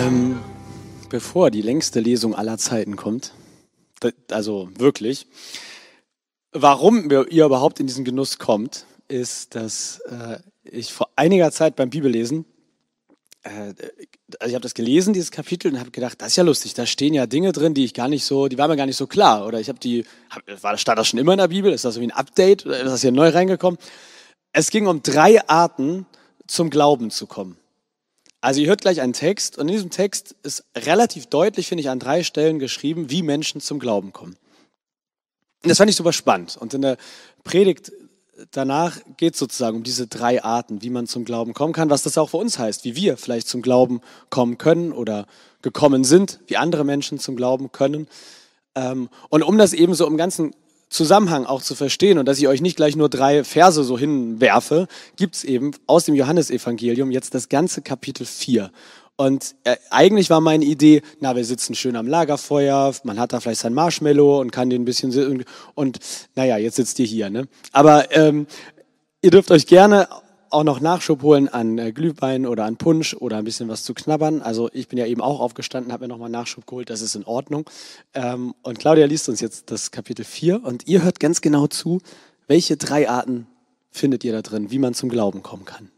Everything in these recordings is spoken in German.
Bevor die längste Lesung aller Zeiten kommt, also wirklich, warum ihr überhaupt in diesen Genuss kommt, ist, dass ich vor einiger Zeit beim Bibellesen, also ich habe das gelesen, dieses Kapitel, und habe gedacht, das ist ja lustig, da stehen ja Dinge drin, die waren mir gar nicht so klar. Oder stand das schon immer in der Bibel? Ist das irgendwie ein Update? Oder ist das hier neu reingekommen? Es ging um 3 Arten, zum Glauben zu kommen. Also ihr hört gleich einen Text, und in diesem Text ist relativ deutlich, finde ich, an 3 Stellen geschrieben, wie Menschen zum Glauben kommen. Und das fand ich super spannend. Und in der Predigt danach geht es sozusagen um diese 3 Arten, wie man zum Glauben kommen kann, was das auch für uns heißt, wie wir vielleicht zum Glauben kommen können oder gekommen sind, wie andere Menschen zum Glauben können. Und um das eben so im ganzen Zusammenhang auch zu verstehen und dass ich euch nicht gleich nur 3 Verse so hinwerfe, gibt es eben aus dem Johannesevangelium jetzt das ganze Kapitel 4. Und eigentlich war meine Idee, wir sitzen schön am Lagerfeuer, man hat da vielleicht sein Marshmallow und kann den ein bisschen, und jetzt sitzt ihr hier, ne? Aber ihr dürft euch gerne auch noch Nachschub holen an Glühwein oder an Punsch oder ein bisschen was zu knabbern. Also ich bin ja eben auch aufgestanden, habe mir nochmal Nachschub geholt, das ist in Ordnung. Und Claudia liest uns jetzt das Kapitel 4 und ihr hört ganz genau zu, welche 3 Arten findet ihr da drin, wie man zum Glauben kommen kann.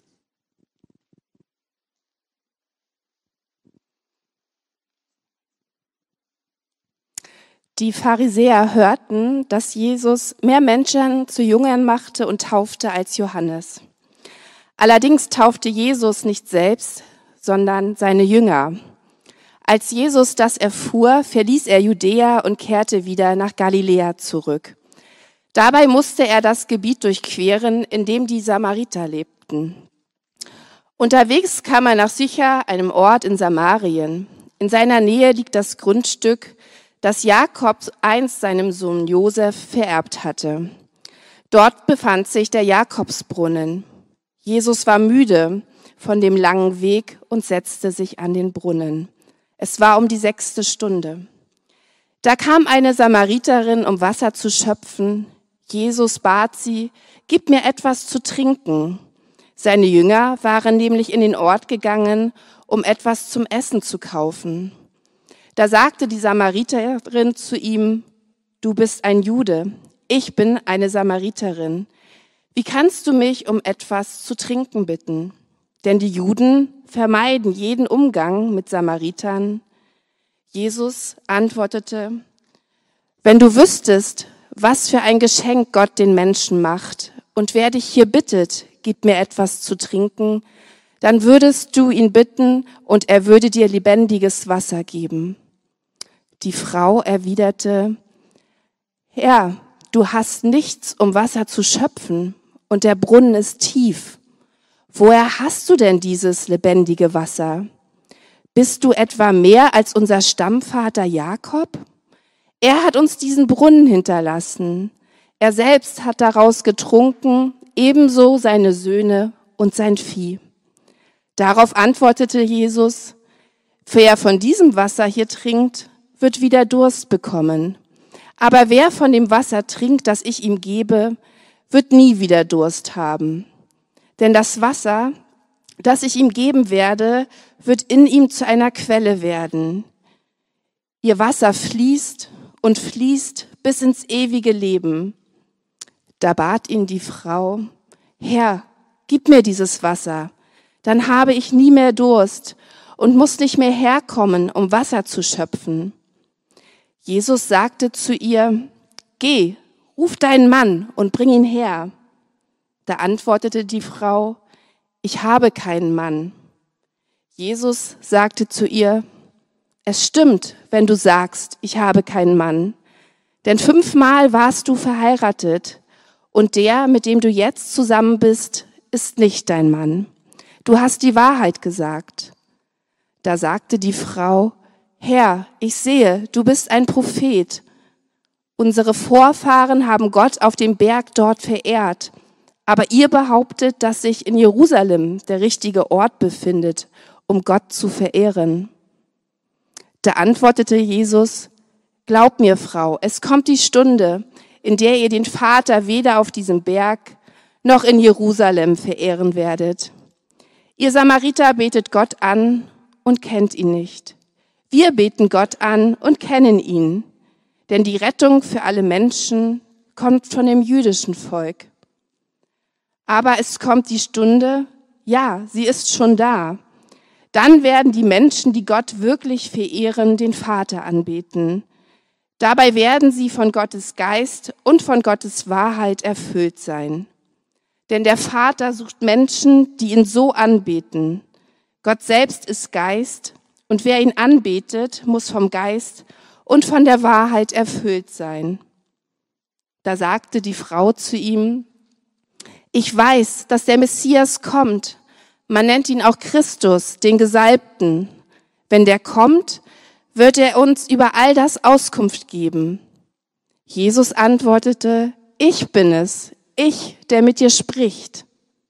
Die Pharisäer hörten, dass Jesus mehr Menschen zu Jüngern machte und taufte als Johannes. Allerdings taufte Jesus nicht selbst, sondern seine Jünger. Als Jesus das erfuhr, verließ er Judäa und kehrte wieder nach Galiläa zurück. Dabei musste er das Gebiet durchqueren, in dem die Samariter lebten. Unterwegs kam er nach Sychar, einem Ort in Samarien. In seiner Nähe liegt das Grundstück, das Jakob einst seinem Sohn Josef vererbt hatte. Dort befand sich der Jakobsbrunnen. Jesus war müde von dem langen Weg und setzte sich an den Brunnen. Es war um die 6. Stunde. Da kam eine Samariterin, um Wasser zu schöpfen. Jesus bat sie, gib mir etwas zu trinken. Seine Jünger waren nämlich in den Ort gegangen, um etwas zum Essen zu kaufen. Da sagte die Samariterin zu ihm, du bist ein Jude, ich bin eine Samariterin. Wie kannst du mich um etwas zu trinken bitten? Denn die Juden vermeiden jeden Umgang mit Samaritern. Jesus antwortete, wenn du wüsstest, was für ein Geschenk Gott den Menschen macht und wer dich hier bittet, gib mir etwas zu trinken, dann würdest du ihn bitten und er würde dir lebendiges Wasser geben. Die Frau erwiderte, Herr, du hast nichts, um Wasser zu schöpfen und der Brunnen ist tief. Woher hast du denn dieses lebendige Wasser? Bist du etwa mehr als unser Stammvater Jakob? Er hat uns diesen Brunnen hinterlassen. Er selbst hat daraus getrunken, ebenso seine Söhne und sein Vieh. Darauf antwortete Jesus, wer von diesem Wasser hier trinkt, wird wieder Durst bekommen. Aber wer von dem Wasser trinkt, das ich ihm gebe, wird nie wieder Durst haben. Denn das Wasser, das ich ihm geben werde, wird in ihm zu einer Quelle werden. Ihr Wasser fließt und fließt bis ins ewige Leben. Da bat ihn die Frau, Herr, gib mir dieses Wasser, dann habe ich nie mehr Durst und muss nicht mehr herkommen, um Wasser zu schöpfen. Jesus sagte zu ihr, geh, ruf deinen Mann und bring ihn her. Da antwortete die Frau, ich habe keinen Mann. Jesus sagte zu ihr, es stimmt, wenn du sagst, ich habe keinen Mann. Denn 5-mal warst du verheiratet und der, mit dem du jetzt zusammen bist, ist nicht dein Mann. Du hast die Wahrheit gesagt. Da sagte die Frau, Herr, ich sehe, du bist ein Prophet. Unsere Vorfahren haben Gott auf dem Berg dort verehrt. Aber ihr behauptet, dass sich in Jerusalem der richtige Ort befindet, um Gott zu verehren. Da antwortete Jesus, glaub mir, Frau, es kommt die Stunde, in der ihr den Vater weder auf diesem Berg noch in Jerusalem verehren werdet. Ihr Samariter betet Gott an und kennt ihn nicht. Wir beten Gott an und kennen ihn, denn die Rettung für alle Menschen kommt von dem jüdischen Volk. Aber es kommt die Stunde, ja, sie ist schon da. Dann werden die Menschen, die Gott wirklich verehren, den Vater anbeten. Dabei werden sie von Gottes Geist und von Gottes Wahrheit erfüllt sein. Denn der Vater sucht Menschen, die ihn so anbeten. Gott selbst ist Geist und wer ihn anbetet, muss vom Geist und von der Wahrheit erfüllt sein. Da sagte die Frau zu ihm: Ich weiß, dass der Messias kommt. Man nennt ihn auch Christus, den Gesalbten. Wenn der kommt, wird er uns über all das Auskunft geben. Jesus antwortete: Ich bin es, ich, der mit dir spricht.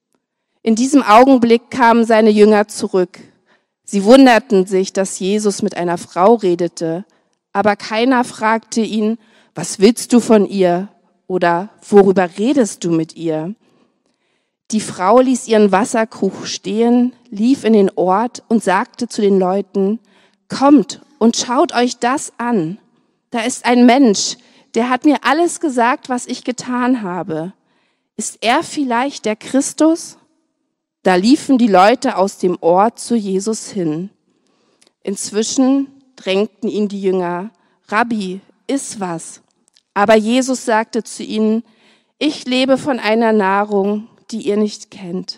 In diesem Augenblick kamen seine Jünger zurück. Sie wunderten sich, dass Jesus mit einer Frau redete, aber keiner fragte ihn: Was willst du von ihr? Oder worüber redest du mit ihr? Die Frau ließ ihren Wasserkrug stehen, lief in den Ort und sagte zu den Leuten: Kommt und schaut euch das an. Da ist ein Mensch, der hat mir alles gesagt, was ich getan habe. Ist er vielleicht der Christus? Da liefen die Leute aus dem Ort zu Jesus hin. Inzwischen drängten ihn die Jünger: Rabbi, iss was. Aber Jesus sagte zu ihnen: Ich lebe von einer Nahrung, die ihr nicht kennt.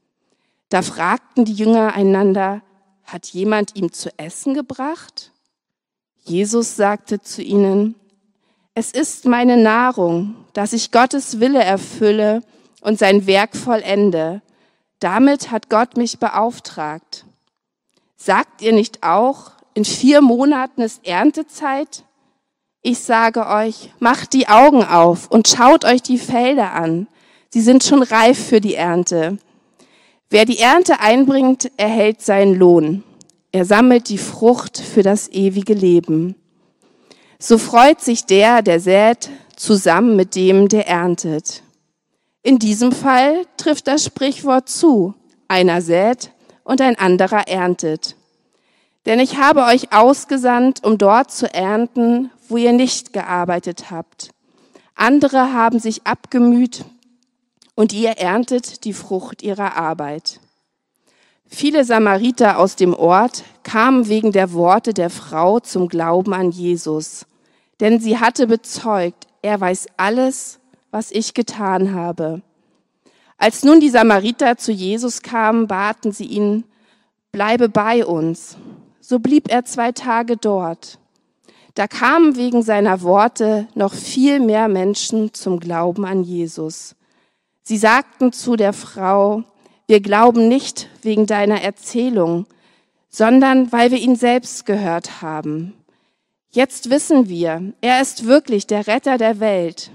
Da fragten die Jünger einander: Hat jemand ihm zu essen gebracht? Jesus sagte zu ihnen: Es ist meine Nahrung, dass ich Gottes Wille erfülle und sein Werk vollende. Damit hat Gott mich beauftragt. Sagt ihr nicht auch, in 4 Monaten ist Erntezeit? Ich sage euch, macht die Augen auf und schaut euch die Felder an. Sie sind schon reif für die Ernte. Wer die Ernte einbringt, erhält seinen Lohn. Er sammelt die Frucht für das ewige Leben. So freut sich der sät, zusammen mit dem, der erntet. In diesem Fall trifft das Sprichwort zu: Einer sät und ein anderer erntet. Denn ich habe euch ausgesandt, um dort zu ernten, wo ihr nicht gearbeitet habt. Andere haben sich abgemüht und ihr erntet die Frucht ihrer Arbeit. Viele Samariter aus dem Ort kamen wegen der Worte der Frau zum Glauben an Jesus. Denn sie hatte bezeugt: Er weiß alles, was ich getan habe. Als nun die Samariter zu Jesus kamen, baten sie ihn: Bleibe bei uns. So blieb er 2 Tage dort. Da kamen wegen seiner Worte noch viel mehr Menschen zum Glauben an Jesus. Sie sagten zu der Frau: Wir glauben nicht wegen deiner Erzählung, sondern weil wir ihn selbst gehört haben. Jetzt wissen wir, er ist wirklich der Retter der Welt.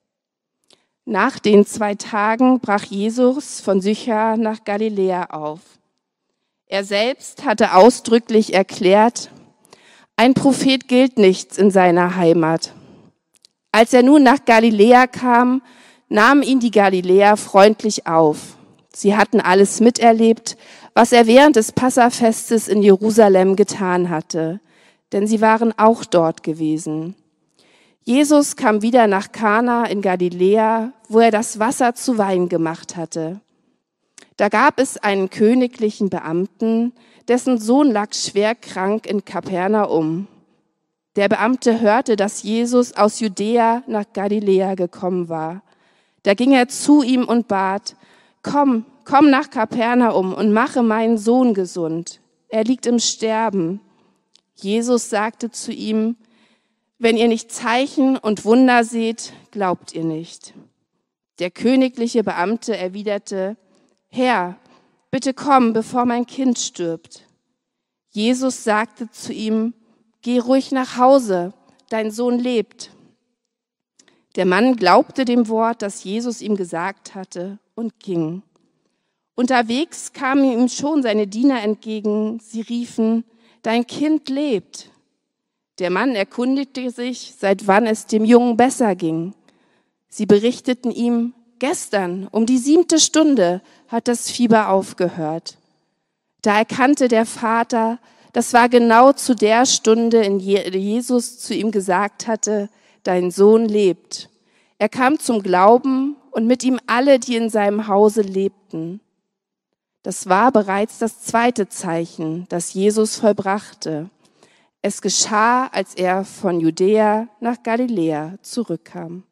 Nach den 2 Tagen brach Jesus von Sychar nach Galiläa auf. Er selbst hatte ausdrücklich erklärt: Ein Prophet gilt nichts in seiner Heimat. Als er nun nach Galiläa kam, nahmen ihn die Galiläer freundlich auf. Sie hatten alles miterlebt, was er während des Passafestes in Jerusalem getan hatte, denn sie waren auch dort gewesen. Jesus kam wieder nach Kana in Galiläa, wo er das Wasser zu Wein gemacht hatte. Da gab es einen königlichen Beamten, dessen Sohn lag schwer krank in Kapernaum. Der Beamte hörte, dass Jesus aus Judäa nach Galiläa gekommen war. Da ging er zu ihm und bat: Komm nach Kapernaum und mache meinen Sohn gesund. Er liegt im Sterben. Jesus sagte zu ihm: Wenn ihr nicht Zeichen und Wunder seht, glaubt ihr nicht. Der königliche Beamte erwiderte: Herr, bitte komm, bevor mein Kind stirbt. Jesus sagte zu ihm: Geh ruhig nach Hause, dein Sohn lebt. Der Mann glaubte dem Wort, das Jesus ihm gesagt hatte, und ging. Unterwegs kamen ihm schon seine Diener entgegen. Sie riefen: Dein Kind lebt. Der Mann erkundigte sich, seit wann es dem Jungen besser ging. Sie berichteten ihm: Gestern um die 7. Stunde hat das Fieber aufgehört. Da erkannte der Vater, Das war genau zu der Stunde, in der Jesus zu ihm gesagt hatte, dein Sohn lebt. Er kam zum Glauben und mit ihm alle, die in seinem Hause lebten. Das war bereits das zweite Zeichen, das Jesus vollbrachte. Es geschah, als er von Judäa nach Galiläa zurückkam.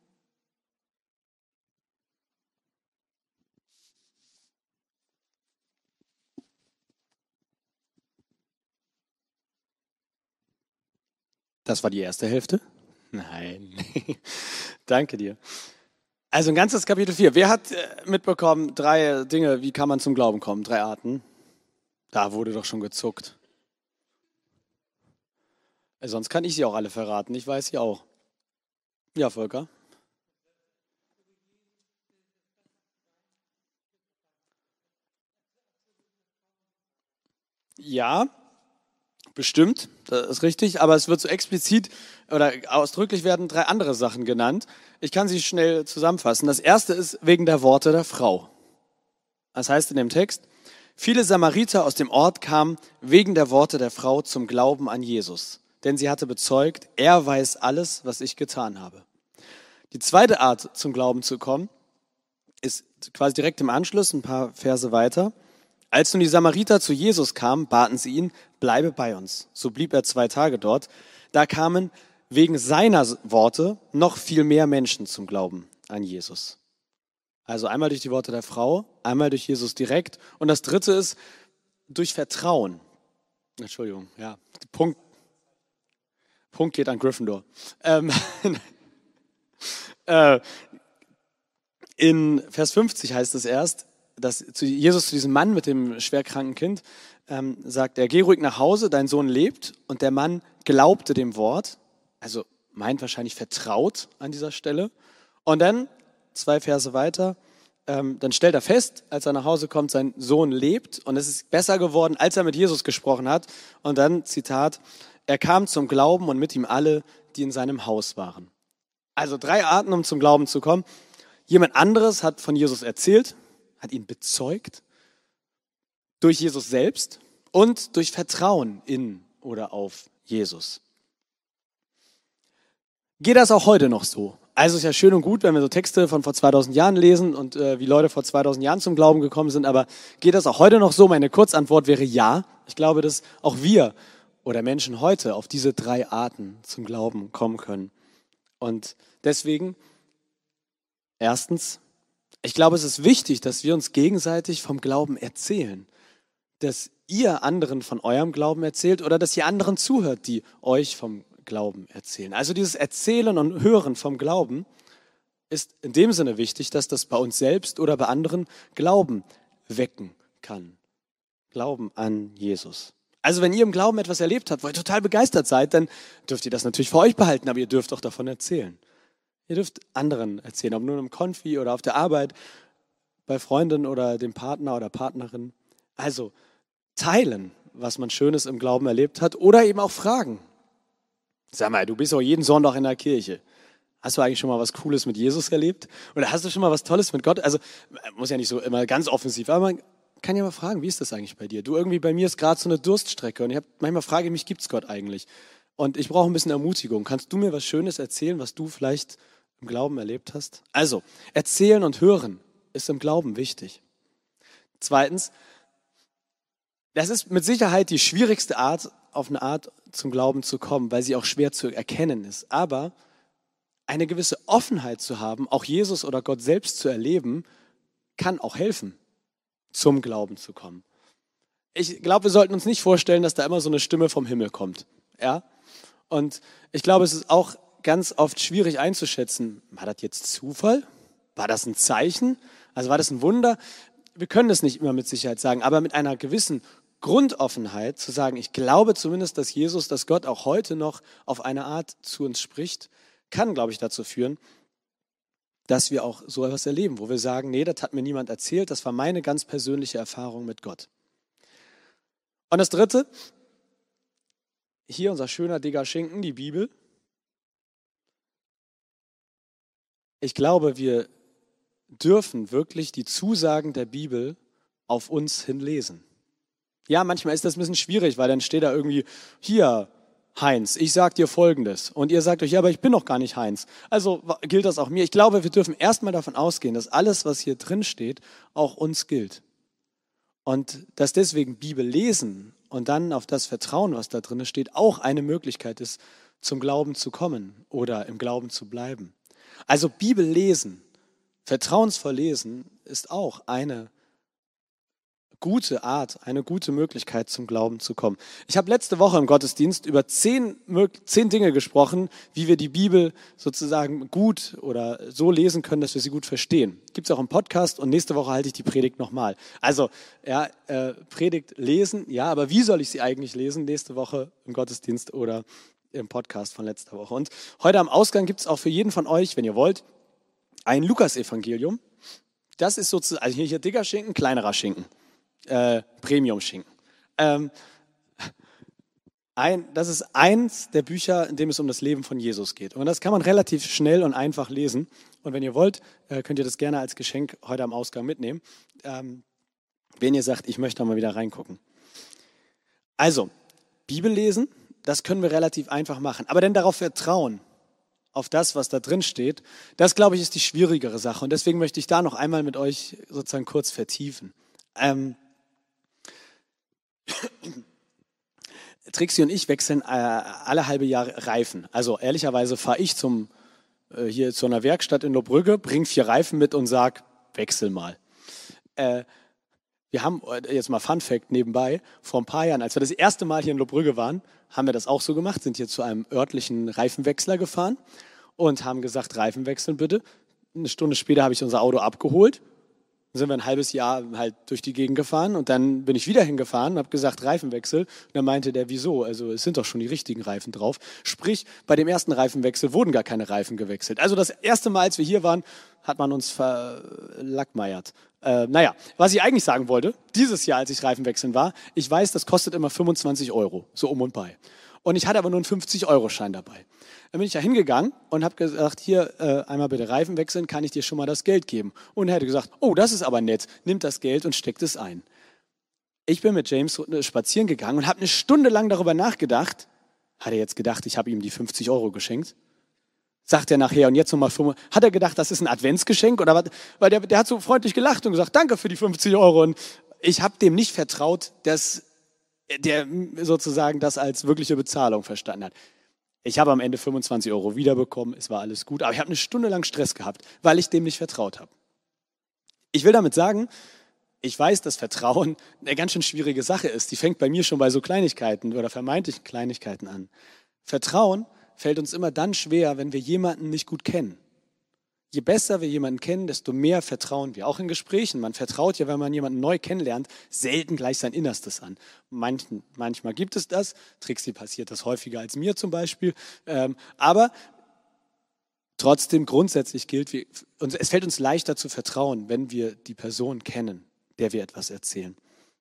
Das war die erste Hälfte? Nein. Danke dir. Also ein ganzes Kapitel 4. Wer hat mitbekommen, 3 Dinge, wie kann man zum Glauben kommen? 3 Arten. Da wurde doch schon gezuckt. Sonst kann ich sie auch alle verraten. Ich weiß sie auch. Ja, Volker? Ja, bestimmt, das ist richtig, aber es wird so explizit oder ausdrücklich werden 3 andere Sachen genannt. Ich kann sie schnell zusammenfassen. Das erste ist wegen der Worte der Frau. Das heißt in dem Text, viele Samariter aus dem Ort kamen wegen der Worte der Frau zum Glauben an Jesus, denn sie hatte bezeugt, er weiß alles, was ich getan habe. Die zweite Art, zum Glauben zu kommen, ist quasi direkt im Anschluss, ein paar Verse weiter. Als nun die Samariter zu Jesus kamen, baten sie ihn, bleibe bei uns. So blieb er 2 Tage dort. Da kamen wegen seiner Worte noch viel mehr Menschen zum Glauben an Jesus. Also einmal durch die Worte der Frau, einmal durch Jesus direkt. Und das dritte ist durch Vertrauen. Entschuldigung, ja, Punkt geht an Gryffindor. In Vers 50 heißt es erst, dass Jesus zu diesem Mann mit dem schwerkranken Kind sagt, er geh ruhig nach Hause, dein Sohn lebt. Und der Mann glaubte dem Wort, also meint wahrscheinlich vertraut an dieser Stelle. Und dann, 2 Verse weiter, dann stellt er fest, als er nach Hause kommt, sein Sohn lebt. Und es ist besser geworden, als er mit Jesus gesprochen hat. Und dann, Zitat, er kam zum Glauben und mit ihm alle, die in seinem Haus waren. Also 3 Arten, um zum Glauben zu kommen. Jemand anderes hat von Jesus erzählt, hat ihn bezeugt, durch Jesus selbst und durch Vertrauen in oder auf Jesus. Geht das auch heute noch so? Also ist ja schön und gut, wenn wir so Texte von vor 2000 Jahren lesen und wie Leute vor 2000 Jahren zum Glauben gekommen sind, aber geht das auch heute noch so? Meine Kurzantwort wäre ja. Ich glaube, dass auch wir oder Menschen heute auf diese 3 Arten zum Glauben kommen können. Und deswegen, erstens, ich glaube, es ist wichtig, dass wir uns gegenseitig vom Glauben erzählen. Dass ihr anderen von eurem Glauben erzählt oder dass ihr anderen zuhört, die euch vom Glauben erzählen. Also dieses Erzählen und Hören vom Glauben ist in dem Sinne wichtig, dass das bei uns selbst oder bei anderen Glauben wecken kann. Glauben an Jesus. Also wenn ihr im Glauben etwas erlebt habt, wo ihr total begeistert seid, dann dürft ihr das natürlich für euch behalten, aber ihr dürft auch davon erzählen. Ihr dürft anderen erzählen, ob nur im Konfi oder auf der Arbeit, bei Freunden oder dem Partner oder Partnerin. Also teilen, was man Schönes im Glauben erlebt hat oder eben auch fragen. Sag mal, du bist auch jeden Sonntag in der Kirche. Hast du eigentlich schon mal was Cooles mit Jesus erlebt? Oder hast du schon mal was Tolles mit Gott? Also muss ja nicht so immer ganz offensiv, aber man kann ja mal fragen, wie ist das eigentlich bei dir? Du, irgendwie bei mir ist gerade so eine Durststrecke und manchmal frage ich mich, gibt es Gott eigentlich? Und ich brauche ein bisschen Ermutigung. Kannst du mir was Schönes erzählen, was du vielleicht im Glauben erlebt hast? Also, erzählen und hören ist im Glauben wichtig. Zweitens, das ist mit Sicherheit die schwierigste Art, auf eine Art zum Glauben zu kommen, weil sie auch schwer zu erkennen ist. Aber eine gewisse Offenheit zu haben, auch Jesus oder Gott selbst zu erleben, kann auch helfen, zum Glauben zu kommen. Ich glaube, wir sollten uns nicht vorstellen, dass da immer so eine Stimme vom Himmel kommt. Ja? Und ich glaube, es ist auch ganz oft schwierig einzuschätzen, war das jetzt Zufall? War das ein Zeichen? Also war das ein Wunder? Wir können das nicht immer mit Sicherheit sagen, aber mit einer gewissen Grundoffenheit zu sagen, ich glaube zumindest, dass Jesus, dass Gott auch heute noch auf eine Art zu uns spricht, kann, glaube ich, dazu führen, dass wir auch so etwas erleben, wo wir sagen, nee, das hat mir niemand erzählt, das war meine ganz persönliche Erfahrung mit Gott. Und das Dritte, hier unser schöner dicker Schinken, die Bibel. Ich glaube, wir dürfen wirklich die Zusagen der Bibel auf uns hin lesen. Ja, manchmal ist das ein bisschen schwierig, weil dann steht da irgendwie, hier, Heinz, ich sag dir Folgendes. Und ihr sagt euch, ja, aber ich bin doch gar nicht Heinz. Also gilt das auch mir. Ich glaube, wir dürfen erstmal davon ausgehen, dass alles, was hier drin steht, auch uns gilt. Und dass deswegen Bibel lesen und dann auf das Vertrauen, was da drin steht, auch eine Möglichkeit ist, zum Glauben zu kommen oder im Glauben zu bleiben. Also Bibel lesen, vertrauensvoll lesen, ist auch eine gute Art, eine gute Möglichkeit, zum Glauben zu kommen. Ich habe letzte Woche im Gottesdienst über 10 Dinge gesprochen, wie wir die Bibel sozusagen gut oder so lesen können, dass wir sie gut verstehen. Gibt es auch im Podcast und nächste Woche halte ich die Predigt nochmal. Also, ja, Predigt lesen, ja, aber wie soll ich sie eigentlich lesen? Nächste Woche im Gottesdienst oder im Podcast von letzter Woche. Und heute am Ausgang gibt es auch für jeden von euch, wenn ihr wollt, ein Lukas-Evangelium. Das ist sozusagen, also hier dicker Schinken, kleinerer Schinken. Premium-Schinken. Das ist eins der Bücher, in dem es um das Leben von Jesus geht. Und das kann man relativ schnell und einfach lesen. Und wenn ihr wollt, könnt ihr das gerne als Geschenk heute am Ausgang mitnehmen. Wenn ihr sagt, ich möchte da mal wieder reingucken. Also, Bibel lesen, das können wir relativ einfach machen. Aber dann darauf vertrauen, auf das, was da drin steht, das, glaube ich, ist die schwierigere Sache. Und deswegen möchte ich da noch einmal mit euch sozusagen kurz vertiefen. Trixie und ich wechseln alle halbe Jahre Reifen. Also ehrlicherweise fahre ich hier zu einer Werkstatt in Lohbrügge, bringe 4 Reifen mit und sage, wechsel mal. Wir haben, jetzt mal Fun Fact nebenbei, vor ein paar Jahren, als wir das erste Mal hier in Lohbrügge waren, haben wir das auch so gemacht, sind hier zu einem örtlichen Reifenwechsler gefahren und haben gesagt, Reifen wechseln bitte. Eine Stunde später habe ich unser Auto abgeholt. Dann sind wir ein halbes Jahr halt durch die Gegend gefahren und dann bin ich wieder hingefahren und habe gesagt, Reifenwechsel. Und dann meinte der, wieso? Also es sind doch schon die richtigen Reifen drauf. Sprich, bei dem ersten Reifenwechsel wurden gar keine Reifen gewechselt. Also das erste Mal, als wir hier waren, hat man uns verlackmeiert. Was ich eigentlich sagen wollte, dieses Jahr, als ich Reifenwechseln war, ich weiß, das kostet immer 25 €, so um und bei. Und ich hatte aber nur einen 50-€ dabei. Dann bin ich da hingegangen und habe gesagt, hier, einmal bitte Reifen wechseln, kann ich dir schon mal das Geld geben? Und er hätte gesagt, oh, das ist aber nett, nimmt das Geld und steckt es ein. Ich bin mit James spazieren gegangen und habe eine Stunde lang darüber nachgedacht. Hat er jetzt gedacht, ich habe ihm die 50 € geschenkt? Sagt er nachher, und jetzt nochmal 5. Hat er gedacht, das ist ein Adventsgeschenk? Oder was? Weil der hat so freundlich gelacht und gesagt, danke für die 50 €. Und ich habe dem nicht vertraut, dass der sozusagen das als wirkliche Bezahlung verstanden hat. Ich habe am Ende 25 € wiederbekommen, es war alles gut, aber ich habe eine Stunde lang Stress gehabt, weil ich dem nicht vertraut habe. Ich will damit sagen, ich weiß, dass Vertrauen eine ganz schön schwierige Sache ist. Die fängt bei mir schon bei so Kleinigkeiten oder vermeintlichen Kleinigkeiten an. Vertrauen fällt uns immer dann schwer, wenn wir jemanden nicht gut kennen. Je besser wir jemanden kennen, desto mehr vertrauen wir. Auch in Gesprächen. Man vertraut ja, wenn man jemanden neu kennenlernt, selten gleich sein Innerstes an. Manchmal gibt es das. Trixie passiert das häufiger als mir zum Beispiel. Aber trotzdem grundsätzlich gilt, es fällt uns leichter zu vertrauen, wenn wir die Person kennen, der wir etwas erzählen.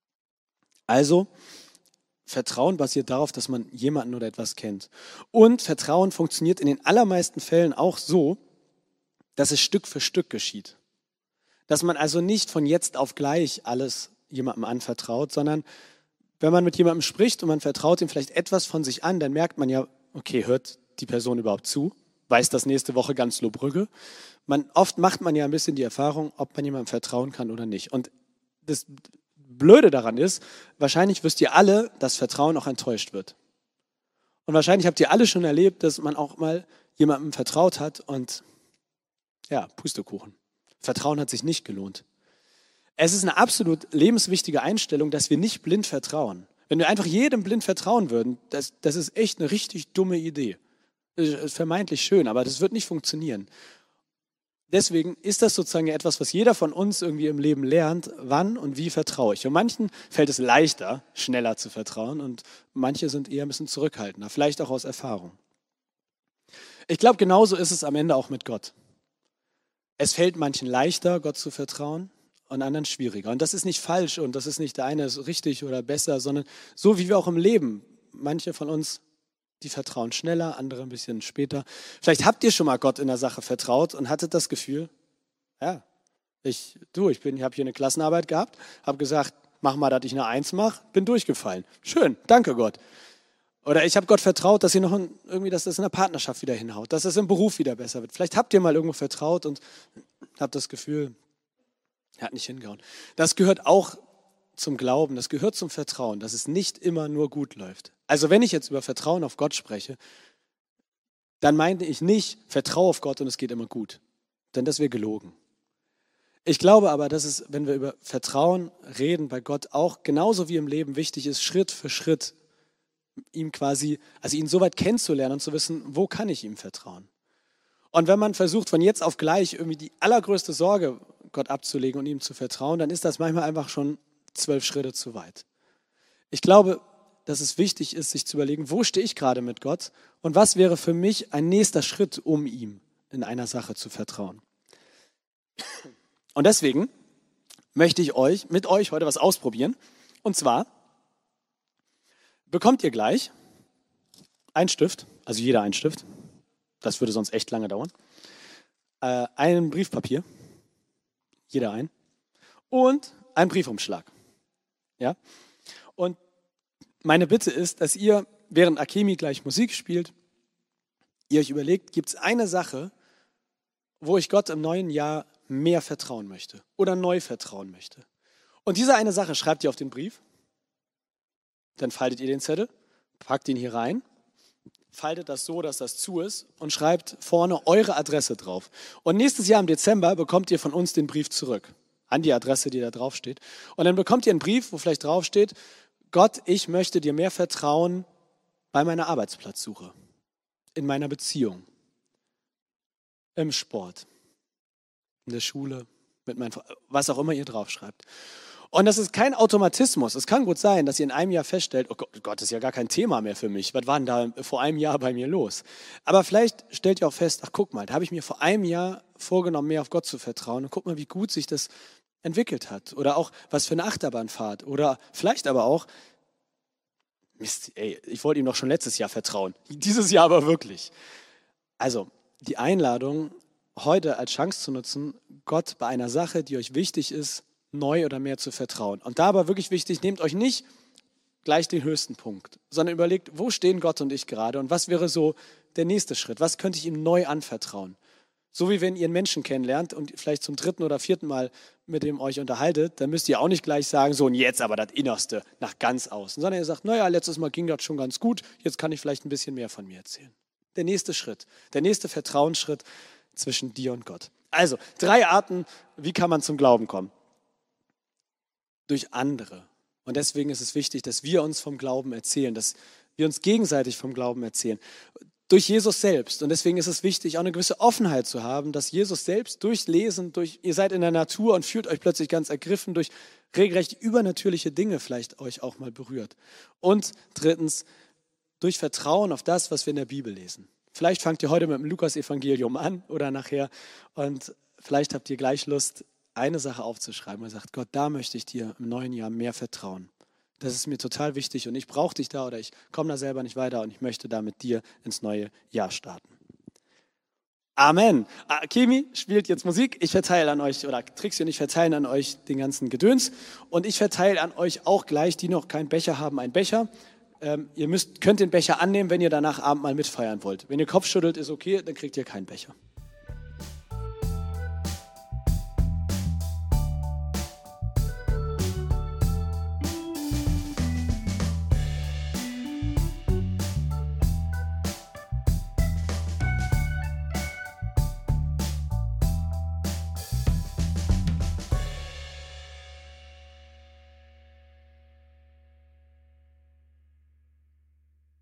Also, Vertrauen basiert darauf, dass man jemanden oder etwas kennt. Und Vertrauen funktioniert in den allermeisten Fällen auch so, dass es Stück für Stück geschieht. Dass man also nicht von jetzt auf gleich alles jemandem anvertraut, sondern wenn man mit jemandem spricht und man vertraut ihm vielleicht etwas von sich an, dann merkt man ja, okay, hört die Person überhaupt zu? Weiß das nächste Woche ganz Lohbrügge? Oft macht man ja ein bisschen die Erfahrung, ob man jemandem vertrauen kann oder nicht. Und das Blöde daran ist, wahrscheinlich wisst ihr alle, dass Vertrauen auch enttäuscht wird. Und wahrscheinlich habt ihr alle schon erlebt, dass man auch mal jemandem vertraut hat und ja, Pustekuchen. Vertrauen hat sich nicht gelohnt. Es ist eine absolut lebenswichtige Einstellung, dass wir nicht blind vertrauen. Wenn wir einfach jedem blind vertrauen würden, das ist echt eine richtig dumme Idee. Das ist vermeintlich schön, aber das wird nicht funktionieren. Deswegen ist das sozusagen etwas, was jeder von uns irgendwie im Leben lernt, wann und wie vertraue ich. Und manchen fällt es leichter, schneller zu vertrauen und manche sind eher ein bisschen zurückhaltender, vielleicht auch aus Erfahrung. Ich glaube, genauso ist es am Ende auch mit Gott. Es fällt manchen leichter, Gott zu vertrauen und anderen schwieriger. Und das ist nicht falsch und das ist nicht der eine ist richtig oder besser, sondern so wie wir auch im Leben. Manche von uns, die vertrauen schneller, andere ein bisschen später. Vielleicht habt ihr schon mal Gott in der Sache vertraut und hattet das Gefühl, ja, ich habe hier eine Klassenarbeit gehabt, habe gesagt, mach mal, dass ich eine 1 mache, bin durchgefallen. Schön, danke Gott. Oder ich habe Gott vertraut, dass ihr noch irgendwie, dass das in der Partnerschaft wieder hinhaut, dass es im Beruf wieder besser wird. Vielleicht habt ihr mal irgendwo vertraut und habt das Gefühl, hat nicht hingehauen. Das gehört auch zum Glauben, das gehört zum Vertrauen, dass es nicht immer nur gut läuft. Also wenn ich jetzt über Vertrauen auf Gott spreche, dann meine ich nicht, vertraue auf Gott und es geht immer gut. Denn das wäre gelogen. Ich glaube aber, dass es, wenn wir über Vertrauen reden bei Gott, auch genauso wie im Leben wichtig ist, Schritt für Schritt ihm quasi, also ihn so weit kennenzulernen und zu wissen, wo kann ich ihm vertrauen. Und wenn man versucht, von jetzt auf gleich irgendwie die allergrößte Sorge Gott abzulegen und ihm zu vertrauen, dann ist das manchmal einfach schon 12 Schritte zu weit. Ich glaube, dass es wichtig ist, sich zu überlegen, wo stehe ich gerade mit Gott und was wäre für mich ein nächster Schritt, um ihm in einer Sache zu vertrauen. Und deswegen möchte ich mit euch heute was ausprobieren. Und zwar bekommt ihr gleich einen Stift, also jeder einen Stift, das würde sonst echt lange dauern, ein Briefpapier, jeder ein, und einen Briefumschlag. Ja? Und meine Bitte ist, dass ihr, während Akemi gleich Musik spielt, ihr euch überlegt, gibt es eine Sache, wo ich Gott im neuen Jahr mehr vertrauen möchte oder neu vertrauen möchte. Und diese eine Sache schreibt ihr auf den Brief, dann faltet ihr den Zettel, packt ihn hier rein, faltet das so, dass das zu ist und schreibt vorne eure Adresse drauf. Und nächstes Jahr im Dezember bekommt ihr von uns den Brief zurück, an die Adresse, die da drauf steht. Und dann bekommt ihr einen Brief, wo vielleicht drauf steht, Gott, ich möchte dir mehr vertrauen bei meiner Arbeitsplatzsuche, in meiner Beziehung, im Sport, in der Schule, mit meinen, was auch immer ihr draufschreibt. Und das ist kein Automatismus. Es kann gut sein, dass ihr in einem Jahr feststellt, oh Gott, das ist ja gar kein Thema mehr für mich. Was war denn da vor einem Jahr bei mir los? Aber vielleicht stellt ihr auch fest, ach guck mal, da habe ich mir vor einem Jahr vorgenommen, mehr auf Gott zu vertrauen. Und guck mal, wie gut sich das entwickelt hat. Oder auch, was für eine Achterbahnfahrt. Oder vielleicht aber auch, Mist, ey, ich wollte ihm doch schon letztes Jahr vertrauen. Dieses Jahr aber wirklich. Also, die Einladung, heute als Chance zu nutzen, Gott bei einer Sache, die euch wichtig ist, neu oder mehr zu vertrauen. Und da aber wirklich wichtig, nehmt euch nicht gleich den höchsten Punkt, sondern überlegt, wo stehen Gott und ich gerade und was wäre so der nächste Schritt? Was könnte ich ihm neu anvertrauen? So wie wenn ihr einen Menschen kennenlernt und vielleicht zum 3. oder 4. Mal mit dem euch unterhaltet, dann müsst ihr auch nicht gleich sagen, so und jetzt aber das Innerste nach ganz außen, sondern ihr sagt, naja, letztes Mal ging das schon ganz gut, jetzt kann ich vielleicht ein bisschen mehr von mir erzählen. Der nächste Schritt, der nächste Vertrauensschritt zwischen dir und Gott. Also, 3 Arten, wie kann man zum Glauben kommen? Durch andere. Und deswegen ist es wichtig, dass wir uns vom Glauben erzählen, dass wir uns gegenseitig vom Glauben erzählen. Durch Jesus selbst. Und deswegen ist es wichtig, auch eine gewisse Offenheit zu haben, dass Jesus selbst durchs Lesen, ihr seid in der Natur und fühlt euch plötzlich ganz ergriffen, durch regelrecht übernatürliche Dinge vielleicht euch auch mal berührt. Und 3, durch Vertrauen auf das, was wir in der Bibel lesen. Vielleicht fangt ihr heute mit dem Lukas-Evangelium an oder nachher und vielleicht habt ihr gleich Lust, eine Sache aufzuschreiben und sagt, Gott, da möchte ich dir im neuen Jahr mehr vertrauen. Das ist mir total wichtig und ich brauche dich da oder ich komme da selber nicht weiter und ich möchte da mit dir ins neue Jahr starten. Amen. Akemi spielt jetzt Musik. Ich verteile an euch, oder Trixi und ich verteilen an euch den ganzen Gedöns und ich verteile an euch auch gleich, die noch keinen Becher haben, einen Becher. Ihr könnt den Becher annehmen, wenn ihr danach Abendmahl mitfeiern wollt. Wenn ihr Kopf schüttelt, ist okay, dann kriegt ihr keinen Becher.